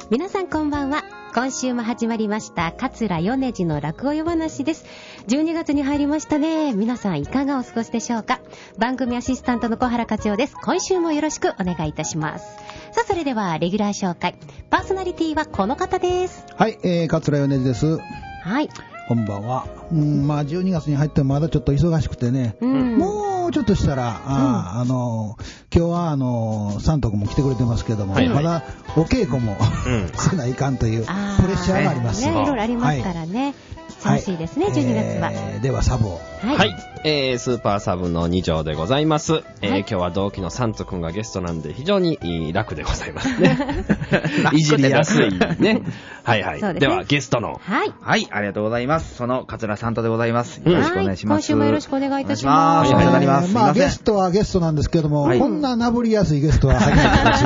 皆さんこんばんは。今週も始まりました桂米次の落語夜話です。12月に入りましたね。皆さんいかがお過ごしでしょうか。番組アシスタントの小原課長です。今週もよろしくお願いいたします。さあそれではレギュラー紹介。パーソナリティはこの方です。 はい、桂米次です。 はい、 こんばんは。まあ12月に入ってもまだちょっと忙しくてね、もうちょっとしたら今日は三徳も来てくれてますけども、まだお稽古もせないかんというプレッシャーがあります。 ね、いろいろありますからね。楽しいですね、12月は。 ではサブを。 はい、スーパーサブの2条でございます。今日は同期のサント君がゲストなんで非常に楽でございますね。いじりやすいね。はいはい。ではゲストの。 はい。はい、ありがとうございます。その桂サントでございます。よろしくお願いします。 今週もよろしくお願いいたします。 お世話になります。 まあゲストはゲストなんですけども、こんななぶりやすいゲストは初めてです。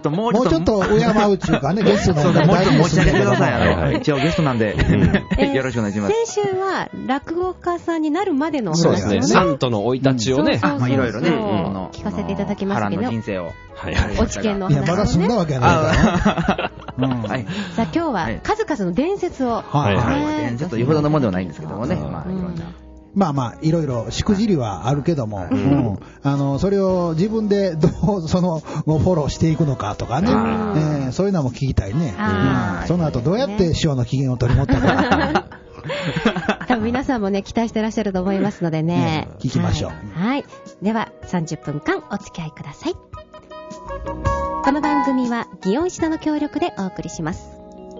もうちょっと敬うっていうかね、ゲストのもうちょっと申し上げてください。一応ゲストなんでよろしくお願いします。 先週は落語家さんになるまでのそうですね、サントの生い立ちをね、 いろいろね、 聞かせていただきますけど、 波乱の人生を、 お知見の話をね。 いや、まだ済んだわけやないからね。さあ今日は数々の伝説を、 伝説というほどのものではないんですけどもね、 まあまあいろいろしくじりはあるけども、それを自分でどうフォローしていくのかとかね、そういうのも聞きたいね。その後どうやって師匠の機嫌を取り持ったか。 多分皆さんもね期待してらっしゃると思いますのでね、 聞きましょう。 はい、では30分間お付き合いください。この番組は祇園下の協力でお送りします。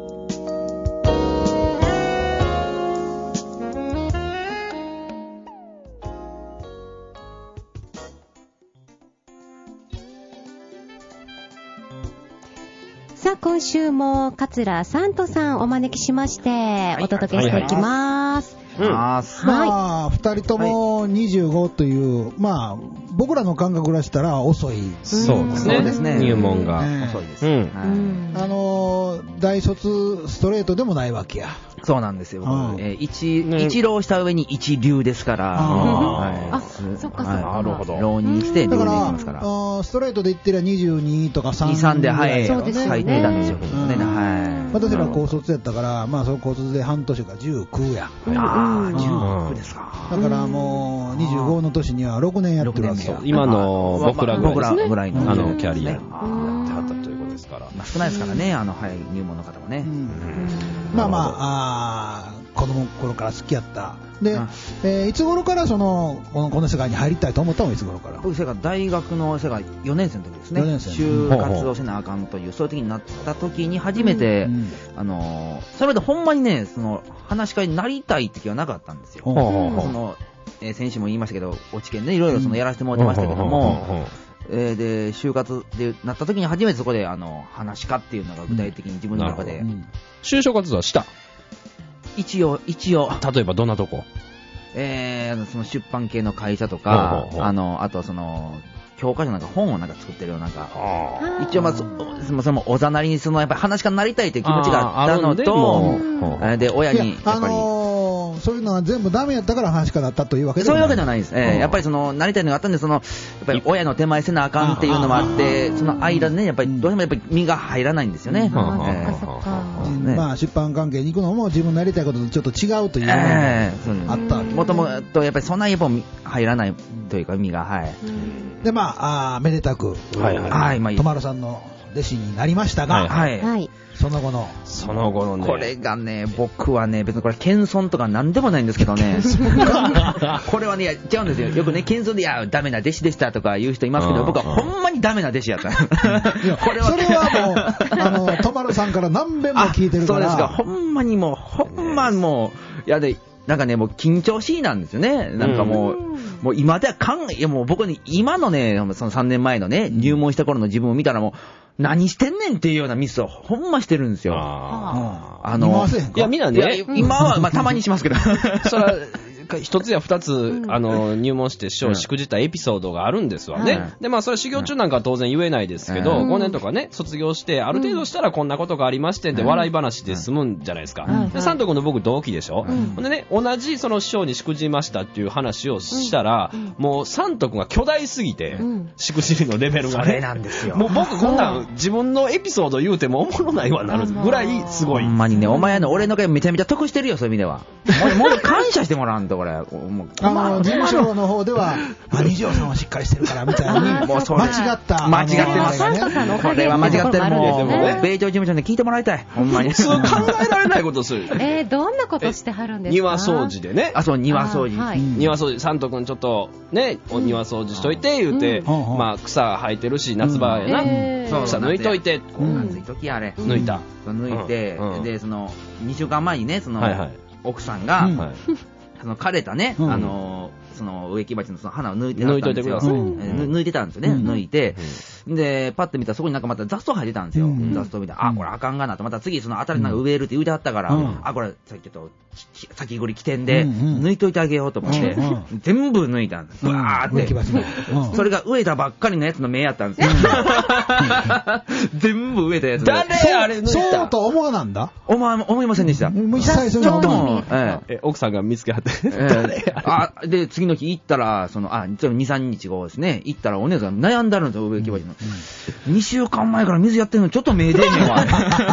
さあ今週も桂サントさんお招きしましてお届けしていきます。 まあ2人とも25という、まあ僕らの感覚からしたら遅い。 そうですね。入門が遅いです。 大卒ストレートでもないわけや。 そうなんですよ。一浪した上に一流ですから。 そっか。 なるほど。 浪人してだ留年しますから。 ストレートで言ってりゃ22とか 3でそうですね。 最低なんですよ。 私ら高卒やったから、まあその高卒で半年が19や。 19ですか。 だからもう25の年には6年やってるわけや。 今の僕らぐらいのキャリアやってはったということですから。 少ないですからね、早い入門の方もね。 まあ子供の頃から好きやった。で、いつ頃からこの世界に入りたいと思ったのはいつ頃から？ 僕大学の世界4年生の時ですね。就活をせなあかんというそういう時になった時に初めてそれでほんまにね話し会になりたいって気はなかったんですよ。先週も言いましたけどお知見ねいろいろやらせてもらってましたけども。で就活でなった時に初めてそこで話し家っていうのが具体的に自分の中で、 就職活動はした一応例えばどんなとこ？ その出版系の会社とかあと教科書なんか本を作ってるような一応そのおざなりにやっぱり話し家になりたいという気持ちがあったのとで親にやっぱりそういうのは全部ダメやったから話し家だったというわけでそういうわけではないです。やっぱりなりたいのがあったんでやっぱり親の手前せなあかんっていうのもあってその間でねやっぱりどうしてもやっぱり身が入らないんですよね。 まあ出版関係に行くのも自分のやりたいこととちょっと違うというのがあったわけ。 もともとやっぱりそんなに入らないというか身がでめでたくとまるさんの弟子になりましたが、その後のねこれがね僕はね別にこれ謙遜とかなんでもないんですけどねこれはね違うんですよ。よくね謙遜でダメな弟子でしたとか言う人いますけど僕はほんまにダメな弟子やった。 それはもうとまるさんから何遍も聞いてるから。 そうですか。ほんまもうやでなんかねもう緊張しいなんですよね。なんかもう今ではもう僕に今のねその3年前のね入門した頃の自分を見たらもう何してんねんっていうようなミスをほんましてるんですよ。 いやみんなね今はたまにしますけどそれは一つや二つ、入門して師匠をしくじったエピソードがあるんですわね。で、まあ、それ修行中なんかは当然言えないですけど、5年とかね、卒業して、ある程度したらこんなことがありましてで、笑い話で済むんじゃないですか。で、三徳の僕同期でしょ。でね、同じその師匠にしくじましたっていう話をしたら、もう三徳が巨大すぎて、しくじりのレベルがね。 それなんですよ。 もう僕こんなん自分のエピソード言うてもおもろないわなるぐらいすごい。 ほんまにね、お前の俺の回めちゃめちゃ得してるよ、そういう意味では。もう感謝してもらわんと、これ。 事務所の方では、二条さんはしっかりしてるから、みたいに、もう間違った。 間違ってます。これは間違ってる。もう、米朝事務所で聞いてもらいたい。ほんまに。 普通考えられないことする。 どんなことしてはるんですか？ 庭掃除でね。 あ、そう、庭掃除。 庭掃除、三徳君ちょっと、ね、お庭掃除しといて、言うて、まあ、草生えてるし、夏場やな。草抜いといて。 抜いときあれ。 抜いた。 抜いて、で、その、2週間前にね、その、奥さんが、その枯れたね、その植木鉢のその花を抜いてたんですよ。抜いてたんですよね。抜いて、で、パッて見たらそこになんかまた雑草生えてたんですよ。雑草見たら、あ、これあかんがなと。また次その新しいなんか植えるって言うてはったから、あ、これさっきちょっと先繰り起点で抜いといてあげようと思って、全部抜いたんです。わーって。それが植えたばっかりのやつの芽やったんですよ。全部植えたやつ。 誰あれ抜いた？ そうと思わなんだ？ 思いませんでした。 ちょっとも、 奥さんが見つけはって。 で、次の日行ったら、2、3日後ですね、行ったらお姉さん悩んだるんですよ、植木鉢の。2週間前から水やってるのちょっと目出えねんわ。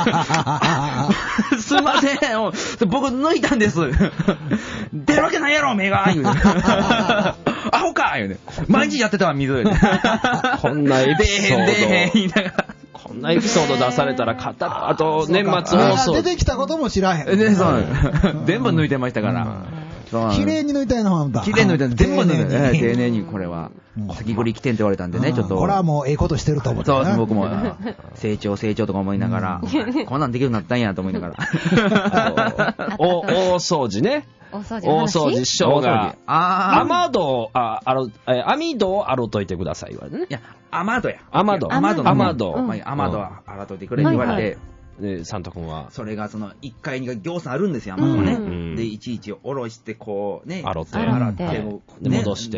すいません、僕抜いたんです。出るわけないやろ、目が。言うて。アホか言うて。毎日やってたわ、水。 こんなエピソード。 出えへん、言いながら。 こんなエピソード出されたらあと年末放送。 出てきたことも知らへん。 全部抜いてましたから。 綺麗に抜いたいのは綺麗に抜いたいの全部抜いた丁寧にこれは。先繰り起点って言われたんでね、ちょっと。 これはもうええことしてると思って。 そう、僕も成長とか思いながら、こんなんできるようになったんやと思いながら。 大掃除ね。大掃除師匠が、網戸を洗っといてください言われてね。いや、 雨戸や。 雨戸。 雨戸洗っといてくれって言われて。 で、サンタ君はそれがその1階に行さんあるんですよ、雨戸ね。で、いちいち下ろしてこうね、 洗って戻して、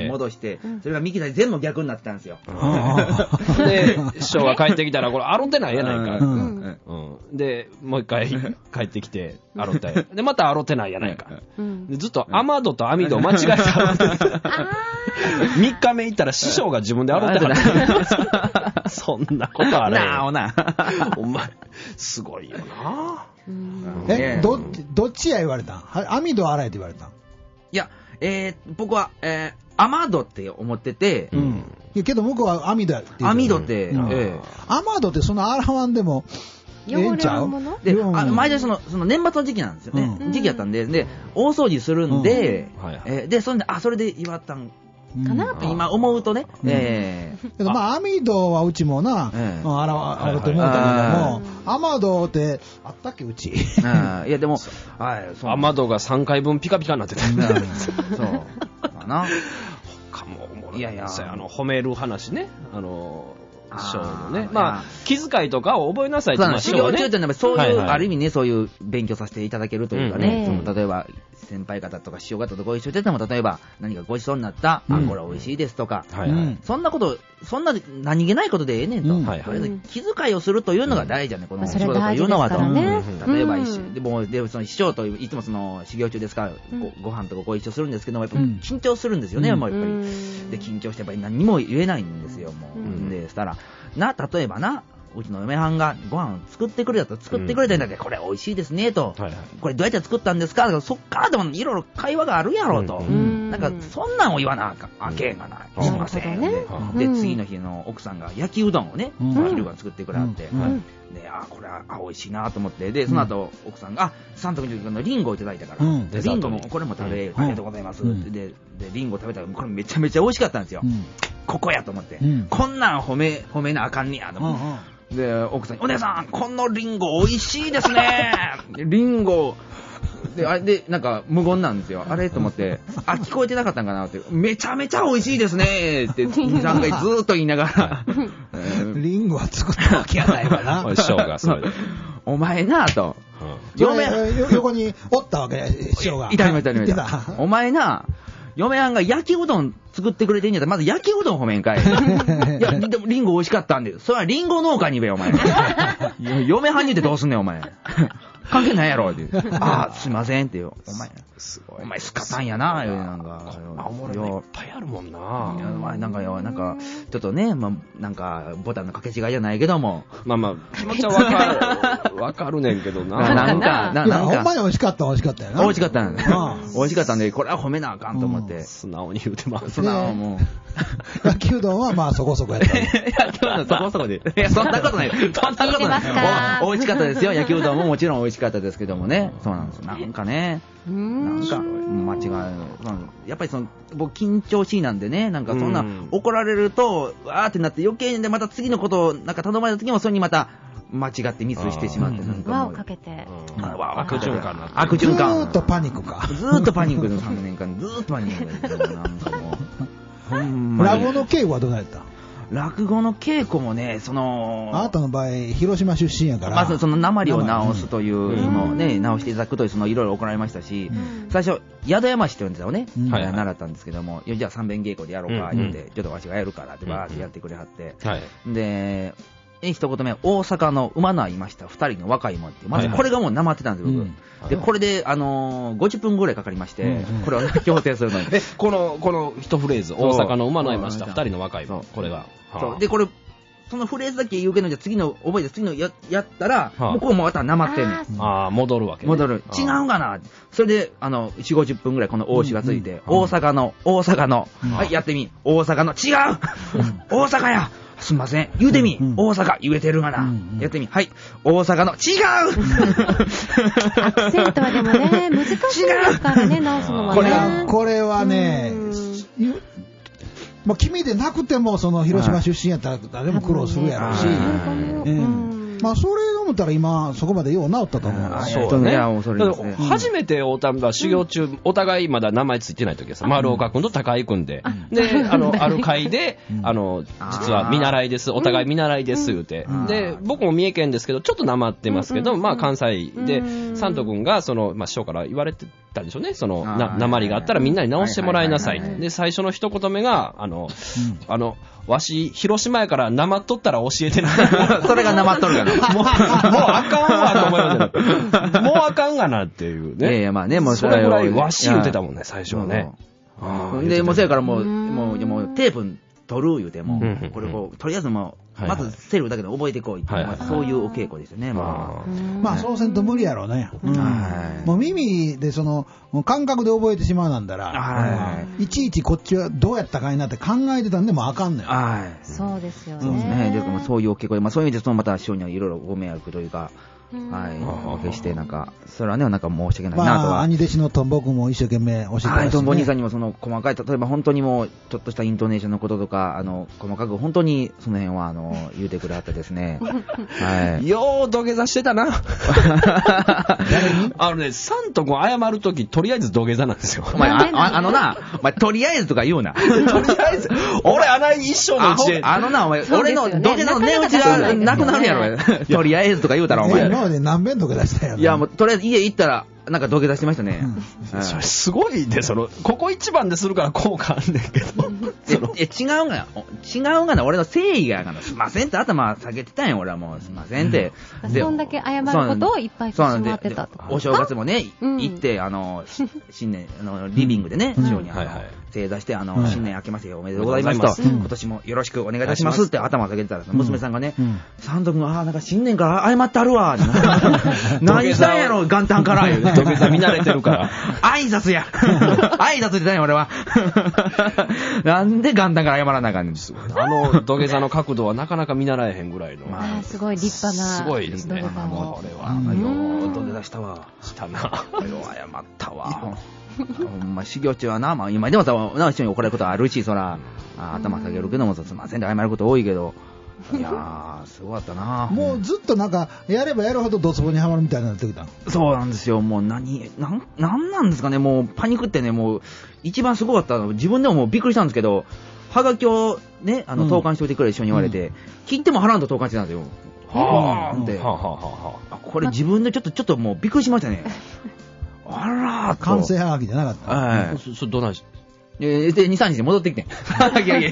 それが右左全部逆になってたんですよ。 で、師匠が帰ってきたらこれ洗ってないやないか。で、もう一回帰ってきて洗って、でまた洗ってないやないか。ずっと雨戸と網戸間違えて洗ってた。3日目行ったら師匠が自分で洗ってた。そんなことあれ。お前すごいよな。 どっちや言われたん？網戸洗えって言われたん？ いや、僕は雨戸って思ってて、 けど僕は網戸って言う。 網戸って、 雨戸ってその洗わんでもええんちゃう？ で、毎年その年末の時期なんですよね。時期やったんで、大掃除するんで、で、それで言われたんかなと今思うとね。 けどまあ網戸はうちもな、洗うと思うたけども、雨戸ってあったっけうち。いやでも、 雨戸が3回分ピカピカになってた。そうかな。 他もおもろい。いや褒める話ね。師匠のね。まあ、気遣いとかを覚えなさいって言いましょうね。 修行中ってそういう、ある意味ね、そういう勉強させていただけるというかね、例えば、先輩方とか師匠方とご一緒してても、例えば、何かごちそうになった、これ美味しいですとか、そんな何気ないことでええねんと。気遣いをするというのが大事やね、この仕事というのはと。例えば、でもその師匠といつもその修行中ですから、ご飯とかご一緒するんですけども、やっぱ緊張するんですよね、もうやっぱり。で、緊張してやっぱり何も言えないんですよ、もう。で、したら、例えばな、うちの嫁はんがご飯を作ってくれたんだけど、これ美味しいですねと、これどうやって作ったんですか、そっからでもいろいろ会話があるやろうと、なんかそんなんを言わなあけんがない、しません。で、次の日の奥さんが焼きうどんをね、昼間作ってくれはって、で、これは美味しいなと思って、で、その後奥さんが、三徳のリンゴをいただいたから、リンゴもこれも食べ、ありがとうございます。で、リンゴ食べたら、これめちゃめちゃ美味しかったんですよ。ここやと思って、こんなん褒めなあかんねやと思って。で、奥さんに、お姉さん、このリンゴ美味しいですね。リンゴ、で、なんか無言なんですよ。あれと思って、聞こえてなかったんかなって、めちゃめちゃ美味しいですねって、2、3回ずーっと言いながら。 リンゴは作ったわけやないわな。 師匠がそれで。 お前なと。 横におったわけ、師匠が。 いた。お前な、嫁はんが焼きうどん作ってくれてんやったら、まず焼きうどん褒めんかい。いや、でもリンゴ美味しかったんで。それはリンゴ農家に言えよ、お前。嫁はんに言ってどうすんねん、お前。関係ないやろって。ああ、すいませんってよ。お前スカタンやな、なんか。 青森いっぱいあるもんな。 なんか、ちょっとね、なんか、ボタンの掛け違いじゃないけども。 まあ、気持ちはわかるねんけどな。 なんか。ほんまに美味しかったよな。 美味しかったんで、これは褒めなあかんと思って。 素直に言うてます。 素直もう。焼きうどんはまあそこそこやった。 焼きうどんそこそこで。いや、そんなことない。美味しかったですよ。焼きうどんももちろん美味しかったですけどもね。そうなんです。なんかね。なんか、間違い。やっぱり僕緊張しいなんでね、なんかそんな怒られると、わーってなって余計でまた次のことをなんか頼まれた時もそれにまた間違ってミスしてしまって。 輪をかけて。 悪循環なって。 悪循環。 ずーっとパニックか。 ずーっとパニックの3年間、ずーっとパニックで。なんかもう。ほんまに。 落語の稽古はどうやった？ 落語の稽古もね、 あなたの場合、広島出身やから。 まあ、その訛を直すという、直していただくという、いろいろ行いましたし、最初、宿山師って呼んでたのね、習ったんですけども、じゃあ三遍稽古でやろうか、言って、ちょっとわしがやるからってバーってやってくれはって、で、一言目、大阪の馬の合いました2人の若いもんって、まずこれがもうなまってたんですよ、僕。で、これで、50分ぐらいかかりまして、これを協定するのに。 この一フレーズ、大阪の馬の合いました2人の若いもん、これが。 で、これ、そのフレーズだけ言うけど、じゃ次の、覚えて次のやったら、向こうもまたなまってんねん。 戻るわけね。 戻る。違うんかな。それで、4、50分ぐらいこの大詞がついて、大阪の、はい、やってみ。大阪の、違う大阪やすんません。言うてみ。大阪言えてるがな。やってみ。はい。大阪の、違うアクセントはでもね、難しいですからね、直すのはね。 これはね、もう君でなくても、広島出身やったら誰も苦労するやろうし、まあ、それ思ったら今、そこまでよう治ったと思う。 そうね。初めて会うたんだ、修行中、お互いまだ名前ついてない時はさ、丸岡君と高井君で、で、ある会で、実は見習いです、お互い見習いです、言うて。で、僕も三重県ですけど、ちょっとなまってますけど、まあ、関西で、サント君が、まあ、師匠から言われてたんでしょうね、なまりがあったらみんなに直してもらいなさい。で、最初の一言目が、わし、広島やからなまっとったら教えてな。 それがなまっとるがな。 もうあかんわと思いました。もうあかんがなっていうね。 いやまあね、もうそれぐらいわし言ってたもんね、最初はね。 で、もうそやからもうテープ取る言うても、これとりあえずもう、まずセルフだけで覚えてこいって、そういうお稽古ですよね。 まあ、そうせんと無理やろうね。もう耳で感覚で覚えてしまうなんだら、いちいちこっちはどうやったかいなって考えてたんでもあかんのよ。 そうですよね。でもそういうお稽古で、そういう意味でまた師匠にはいろいろご迷惑というか、決してなんか、それはね、なんか申し訳ないなとは。 兄弟子のトンボ君も一生懸命教えてますね。 トンボ兄さんにも細かい、例えば本当にもう、ちょっとしたイントネーションのこととか、細かく本当にその辺は、言うてくれはってですね。 よう土下座してたな。サント君謝るとき、とりあえず土下座なんですよ。 お前、とりあえずとか言うな。 とりあえず、俺、一生のうちで。 お前、俺の土下座の値打ちがなくなるやろ。とりあえずとか言うたら、お前。 今まで何遍土下座したよ。 いや、もう、とりあえず家行ったら、なんか土下座してましたね。 それすごいで、ここ一番でするから効果あんねんけど。 違うがな、俺の誠意がやがな、すいませんって頭下げてたんよ、俺はもう、すいませんって。 そんだけ謝ることをいっぱいしてしまってたと。 お正月もね、行って、新年、リビングでね、師匠に正座して、新年明けましておめでとうございますと、今年もよろしくお願いいたしますって頭下げてたら、娘さんがね、サンド君、なんか新年から謝ってあるわ。何したんやろ、元旦から。 土下座見慣れてるから。 挨拶や。挨拶ってたんよ、俺は。なんで元旦から謝らなあかんねん。 土下座の角度はなかなか見習えへんぐらいの。 すごい立派な。 すごいですね。これは。 土下座したわ。 したな。 謝ったわ。ほんま、修行中はな、今でもさ、一緒に怒られることあるし、頭下げるけども、すいませんって謝ること多いけど。いやー、すごかったな。 もうずっとなんか、やればやるほどドツボにはまるみたいになってきた。 そうなんですよ。もうなんなんですかね、もうパニックってね、もう、一番すごかったの、自分でももうびっくりしたんですけど、はがきをね、投函しておいてくれ一緒に言われて、切っても払わんと投函してたんですよ。 で、これ自分でちょっともうびっくりしましたね。あらー、 完成はがきじゃなかった。 はい。それどないしで、2、3日で戻ってきてん。いやいや。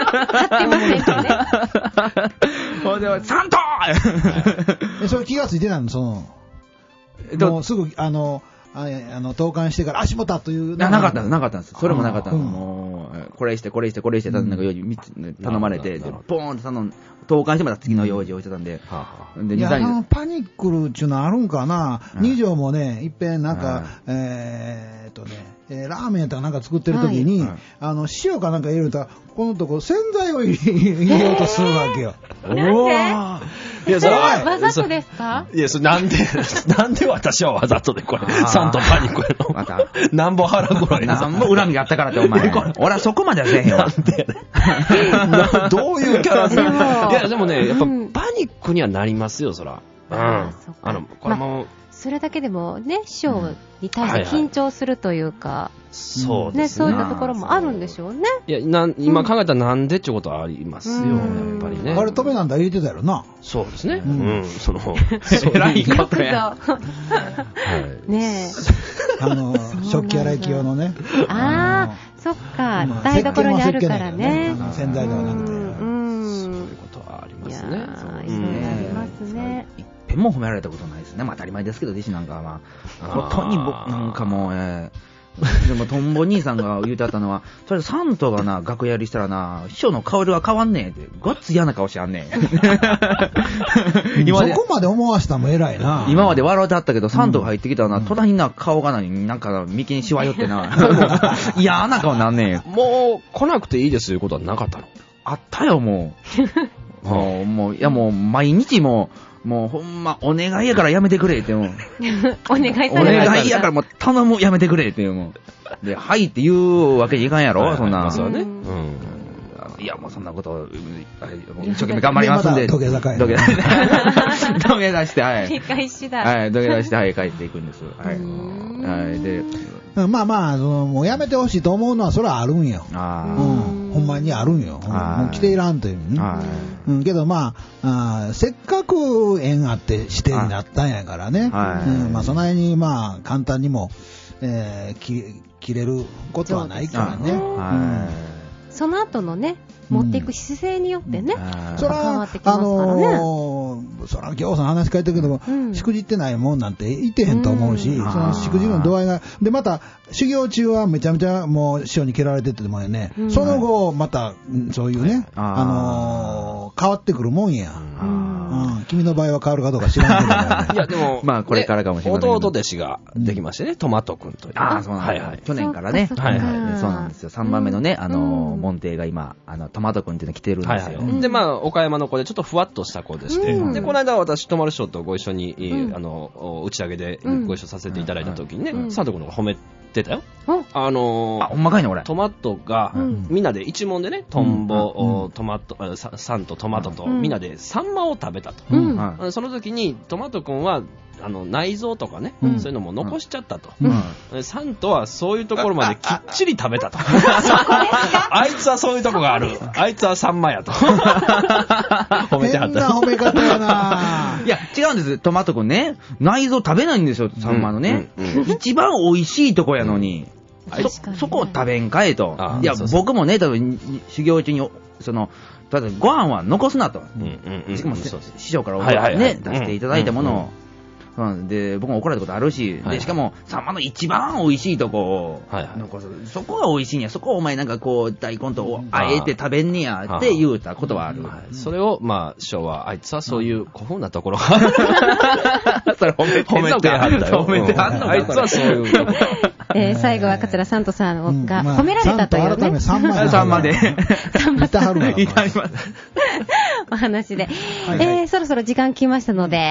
ほんで、サントそれ気がついてないのもうすぐ、投函してから足元という。 なかったんです。それもなかったんです。もう、これして、頼まれて、ポーンって投函してまた次の用事をしてたんで。 いや、パニックルっていうのあるんかな。二条もね、いっぺんなんか、ラーメンとかなんか作ってる時に、塩かなんか入れると、このとこ洗剤を入れようとするわけよ。 いや、それわざとですか？ いや、それなんで私はわざとでこれ、サントパニックやの。また。なんぼ腹黒いな。 なんぼ恨みがあったからって、お前。俺はそこまではせえへんわ。なんでどういうキャラで。いや、でもね、やっぱパニックにはなりますよ、そら。これも。 それだけでもね、師匠に対して緊張するというか、 そうですね。 そういったところもあるんでしょうね。 いや、今考えたらなんでってことはありますよ、やっぱりね。 あれ止めなんだ入れてたやろな。 そうですね。偉いことや。 ねえ。 食器洗い機用のね。 そっか。台所にあるからね。 洗剤ではなくて。そういうことはありますね。 いろいろありますね。 もう褒められたことないですね。当たり前ですけど、弟子なんかは。本当に僕なんかもう、でもトンボ兄さんが言うてあったのは、それサントがな、楽屋やりしたらな、師匠の顔は変わんねえって、ごっつ嫌な顔しやんねえ。 そこまで思わしたも偉いな。 今まで笑うてあったけど、サントが入ってきたらな、隣にな、顔がなんか、眉間しわ寄ってな、嫌な顔なんねえ。 もう、来なくていいですいうことはなかったの？ あったよ、もう。もう、毎日もうほんま、お願いやからやめてくれって、もう。 お願いされお願いやからもう頼む、やめてくれって、もう。で、はいって言うわけにいかんやろ、そんな。 そうね。 いや、もうそんなこと、一生懸命頑張りますんで。 土下座会。 土下座して、はい。 理解しだ。 はい、土下座して、はい、帰っていくんです。はい。で、 まあ、もうやめてほしいと思うのは、それはあるんよ。ほんまにあるんよ。もう来ていらんというね。けどせっかく縁あって指定になったんやからね。その辺に簡単にも、切れることはないからね。 その後のね、持っていく姿勢によってね、 そら、 変わってきますからね。 そら、ぎょうさん話変えてるけども、しくじってないもんなんていてへんと思うし、そのしくじの度合いが、で、また、修行中はめちゃめちゃもう師匠に蹴られててもね、その後、また、そういうね、変わってくるもんや。君の場合は変わるかどうか知らんけどね。いや、でも、 これからかもしれない。 弟弟子ができましてね、トマトくんという。 そうなんです。去年からね。はいはい。そうなんですよ。3番目のね、門弟が今、トマトくんっていうの来てるんですよ。 で、岡山の子でちょっとふわっとした子でして、で、この間私、とまる師匠とご一緒に、打ち上げでご一緒させていただいた時にね、サント君の方が褒めてたよ。 ほんまかいね、俺。 トマトが、みんなで一問でね、トンボ、トマト、サンとトマトと、みんなでサンマを食べたと。その時に、トマト君は、内臓とかね、そういうのも残しちゃったと。サントはそういうところまできっちり食べたと。あいつはそういうとこがある。あいつはサンマやと。褒めてはった。 変な褒め方やな。 いや、違うんです。トマト君ね、内臓食べないんですよ、サンマのね。一番美味しいとこやのに。そこを食べんかえと。いや、僕もね、多分、修行中に、ただご飯は残すなと。しかも、師匠からね、出していただいたものを。で、僕も怒られたことあるし、で、しかも、サンマの一番美味しいとこを残す。そこが美味しいんや。そこをお前なんかこう、大根とあえて食べんねやって言うたことはある。 それを、師匠は、あいつはそういう古風なところが。それ褒めてはったよ。褒めてはった。あいつはそういうところ。 最後は桂サントさんが褒められたというね。 サンマで。 サンマいたはるわ。 お話で。そろそろ時間来ましたので、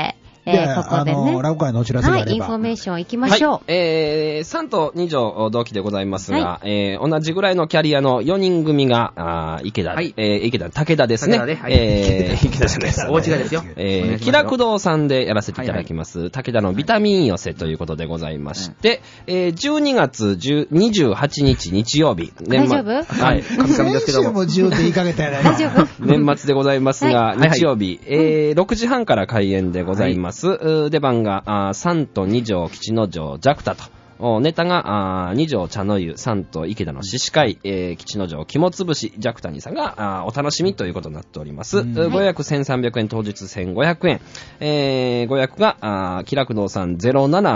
ここでね。 落語会のお知らせがあれば。 はい、インフォメーション行きましょう。はい、 3と2条同期でございますが、同じぐらいのキャリアの4人組が、池田、武田ですね。池田じゃないです。 大違いですよ。 気楽堂さんでやらせていただきます、武田のビタミン寄せということでございまして、12月28日日曜日。 大丈夫？ はい。 神々ですけども。10って言いかけたやない大丈夫？ 年末でございますが、日曜日、6時半から開演でございます。出番が、3と2条吉之丞ジャクタと。ネタが、2条茶の湯、3と池田の獅子会、吉之丞肝つぶし、ジャクタニさんが、お楽しみということになっております。ご予約1300円、当日1500円。ご予約が、気楽堂さん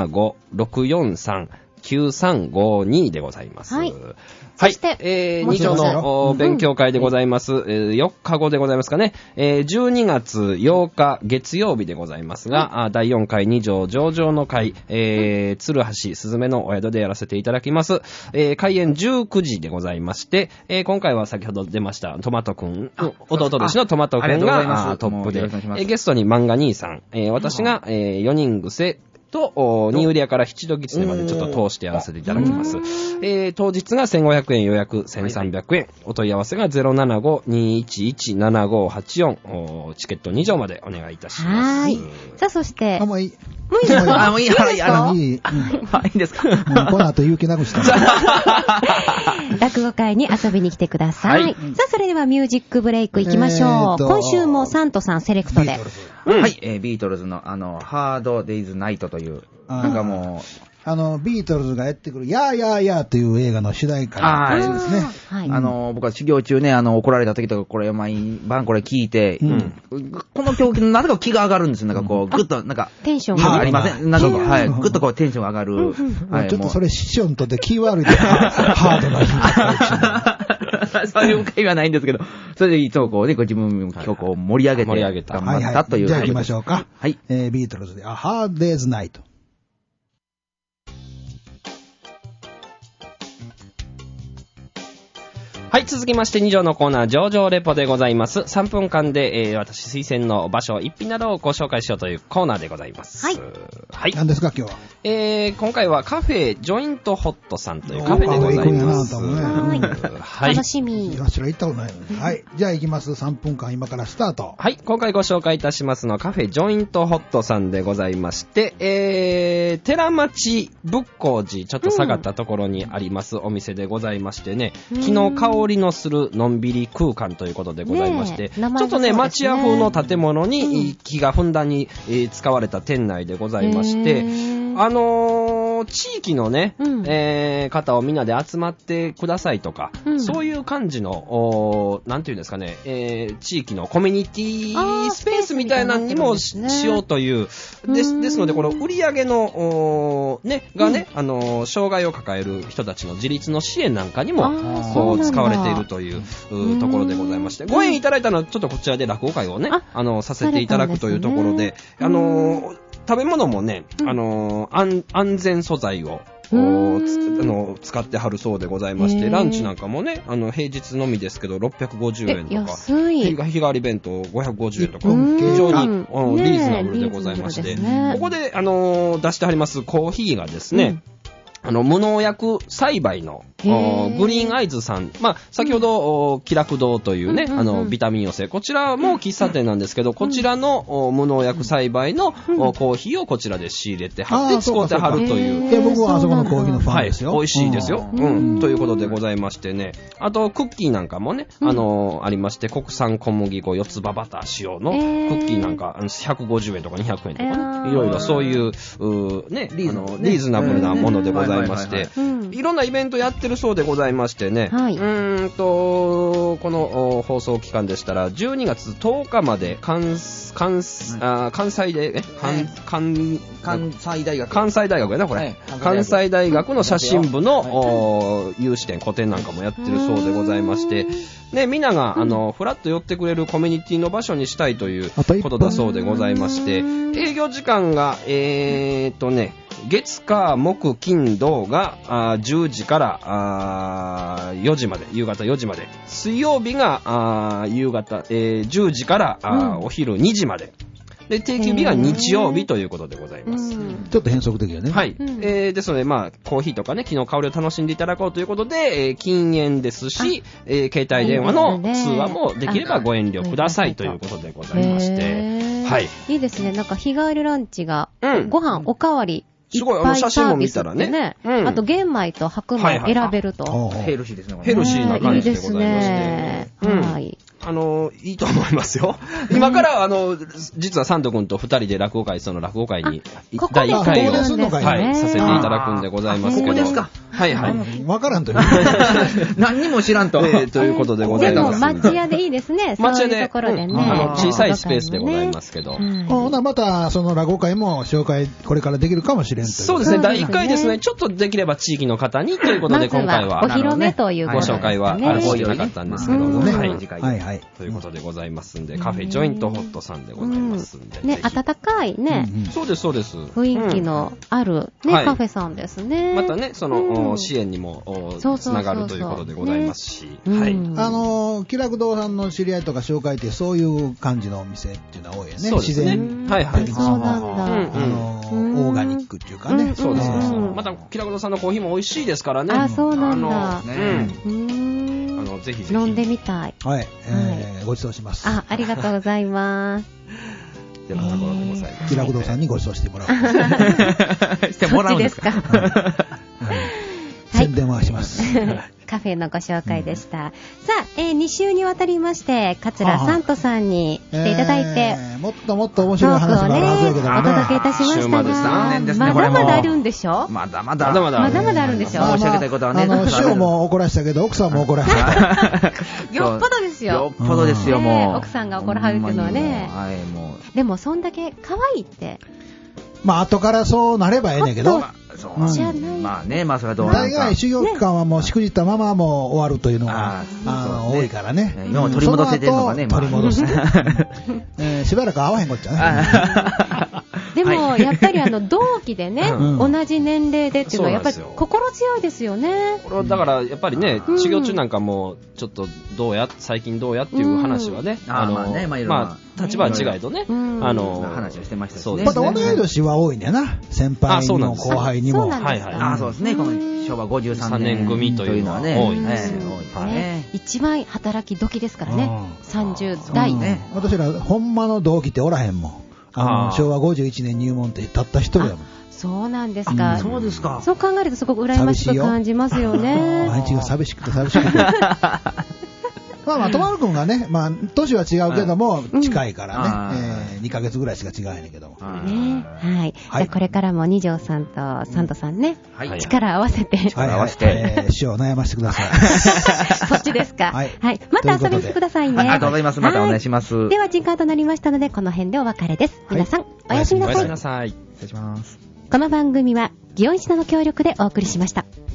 075-643-9352 でございます。はい。はい。2条の勉強会でございます。4日後でございますかね。12月8日月曜日でございますが、第4回2条上場の会、鶴橋すずめのお宿でやらせていただきます。開演19時でございまして、今回は先ほど出ましたトマトくん、弟弟子のトマトくんがトップで、ゲストに漫画兄さん、私が4人癖、と、2売り屋から七度狐までちょっと通してやらせていただきます。当日が1500円予約1300円。お問い合わせが 075-211-7584。チケット2錠までお願いいたします。 はい。さあ、そして。 もういい。 もういいですか？ もういい。いいんですか？ この後勇気なくした。 落語会に遊びに来てください。はい、さあ、それではミュージックブレイクいきましょう。今週もサントさんセレクトで。 はい、ビートルズのハードデイズナイトという、なんかもう、 ビートルズがやってくる、やーやーやーという映画の主題歌ですね。 はい、 僕は修行中ね、怒られた時とか、これ、毎晩これ聞いて、この曲、なぜか気が上がるんですよ。なんかこう、ぐっと、なんか、 テンションがありません。なんか、はい、ぐっとこう、テンションが上がる。 ちょっとそれ、師匠にとって気悪いで、ハードなそういう会はないんですけど、それでいつもこうね、自分の曲を盛り上げて、頑張ったという。 じゃあ行きましょうか。 はい。 ビートルズで、ハードデイズナイト。 はい、続きまして2条のコーナー、上場レポでございます。3分間で、私推薦の場所、一品などをご紹介しようというコーナーでございます。 はい。 はい。 何ですか、今日は。 今回はカフェジョイントホットさんというカフェでございます。 はい。楽しみ。 いや、知ら行ったことないのに。はい。じゃあ行きます。3分間今からスタート。 はい。今回ご紹介いたしますのはカフェジョイントホットさんでございまして、寺町仏光寺、ちょっと下がったところにありますお店でございましてね、木の香りのするのんびり空間ということでございまして、ちょっとね、町屋風の建物に木がふんだんに使われた店内でございまして、地域のね、方をみんなで集まってくださいとか、そういう感じの、なんていうんですかね、地域のコミュニティスペースみたいなのにも しようという、ですので、この売り上げの、がね、障害を抱える人たちの自立の支援なんかにも、こう、使われているというところでございまして、ご縁いただいたのは、ちょっとこちらで落語会をね、させていただくというところで、食べ物もね、安全素材を使ってはるそうでございまして、ランチなんかもね、平日のみですけど650円とか、 安い。 日替わり弁当550円とか、非常にリーズナブルでございまして、ここで、出してはりますコーヒーがですね、無農薬栽培のグリーンアイズさん、まあ、先ほど気楽堂というね、ビタミン寄せ、こちらも喫茶店なんですけど、こちらの無農薬栽培のコーヒーをこちらで仕入れてはって使ってはるという。 いや、僕はあそこのコーヒーのファンですよ。 はい、美味しいですよ。ということでございましてね、あとクッキーなんかもね、ありまして、国産小麦粉四つ葉バター使用のクッキーなんか150円とか200円とかね、いろいろそういうね、リーズナブルなものでございまして、いろんなイベントやってるそうでございましてね、この放送期間でしたら12月10日まで関西大学やなこれ、関西大学の写真部の有志展個展なんかもやってるそうでございまして、ね、みんながフラッと寄ってくれるコミュニティの場所にしたいということだそうでございまして、営業時間が月火木金土が10時から4時まで、夕方4時まで、水曜日が夕方10時からお昼2時までで、定休日が日曜日ということでございます。 ちょっと変則的よね。 はい。ですので、まあ、コーヒーとかね、木の香りを楽しんでいただこうということで、禁煙ですし、携帯電話の通話もできればご遠慮くださいということでございまして。はい。 いいですね。なんか日帰りランチが、ご飯おかわり。 すごい、写真も見たらね。 あと、玄米と白米選べると。 ヘルシーですね。 ヘルシーな感じでございまして。はい。いいと思いますよ。今から、実はサンド君と二人で落語会に、第1回を、させていただくんでございますけど。 ここですか。 はいはい。わからんという。 何にも知らんと。 ということでございます。 でも、町屋でいいですね。町屋で、 小さいスペースでございますけど。 また、その落語会も紹介、これからできるかもしれんという。 そうですね、第1回ですね。ちょっとできれば地域の方にということで、今回は、 お披露目というご紹介はあるしなかったんですけどもね。 はいはい。 ということでございますんで、カフェジョイントホットさんでございますんで。 ね、温かいね。 そうです、そうです。 雰囲気のあるね、カフェさんですね。 またね、その、支援にもつながるということでございますし。はい。 気楽堂さんの知り合いとか紹介ってそういう感じのお店っていうのは多いよね。 そうですね。はいはい。 そうなんだ。 オーガニックっていうかね。 そうですね。また、気楽堂さんのコーヒーも美味しいですからね。 あ、そうなんだ。 ぜひぜひ。 飲んでみたい。 はい。ご馳走します。 ありがとうございます。 では、ところでございます。 気楽堂さんにご馳走してもらう。 してもらうんですか。 宣伝はします。 カフェのご紹介でした。さあ、2週にわたりまして、桂サントさんに来ていただいて、 もっともっと面白い話があるはずやけどね。 お届けいたしましたが、まだまだあるんでしょ？ まだまだ。 まだまだあるんでしょ？ 申し訳ないことはね。 師匠も怒らしたけど、奥さんも怒らした。 よっぽどですよ。 よっぽどですよ、もう。 奥さんが怒らはるっていうのはね。でも、そんだけ可愛いって。 まあ、後からそうなればええねんけど。 まあね、まあそれはどうなん大概修行期間はもうしくじったままもう終わるというのが多いからね。 今も取り戻せてるのがね、 取り戻す。しばらく会わへんこっちゃね。 でも、やっぱり同期でね、同じ年齢でっていうのはやっぱり心強いですよね。 だからやっぱりね、修行中なんかもちょっと最近どうやっていう話はね、まあ立場は違いとね、 話をしてましたしね。 また同い年は多いんだよな、先輩の後輩にも。 はいはい。 そうですね、この昭和53年組というのはね、多いんですよ。 一番働き時ですからね、30代ね。 私らほんまの同期っておらへんもん。昭和51年入門ってたった一人やもん。 そうなんですか。 そうですか。 そう考えるとすごく羨ましく感じますよね。 毎日が寂しくて寂しくて。まあ、とまるくんがね、まあ、年は違うけども、近いからね、2ヶ月ぐらいしか違えないけども。 ね、はい。じゃこれからも二条さんとサントさんね、力合わせて。 力合わせて。師匠悩ませてください。 そっちですか。はい。また遊びに来てくださいね。 ありがとうございます。またお願いします。 では、時間となりましたので、この辺でお別れです。皆さん、おやすみなさい。 おやすみなさい。 失礼します。 この番組は、祇園一の協力でお送りしました。